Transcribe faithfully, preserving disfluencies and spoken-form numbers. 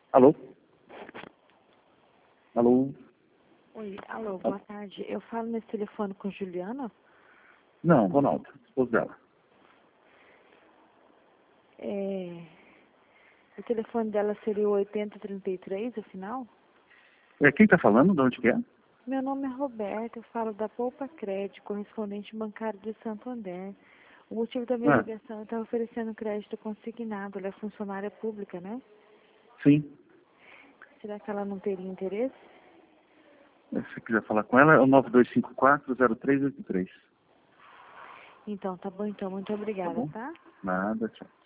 Alô? Alô? Oi, alô, boa tarde. Eu falo nesse telefone com Juliana? Não, Ronaldo, esposo dela. É... O telefone dela seria o oitenta trinta e três, afinal? É, quem está falando? De onde que é? Meu nome é Roberta, eu falo da Poupa Crédito, correspondente bancário de Santo André. O motivo da minha Ah, ligação é estar oferecendo crédito consignado. Ela é funcionária pública, né? sim. Será que ela não teria interesse? Se você quiser falar com ela, é o nove dois cinco quatro zero três oito três. Então, tá bom, então. Muito Tá obrigada, bom? tá? Nada, tchau.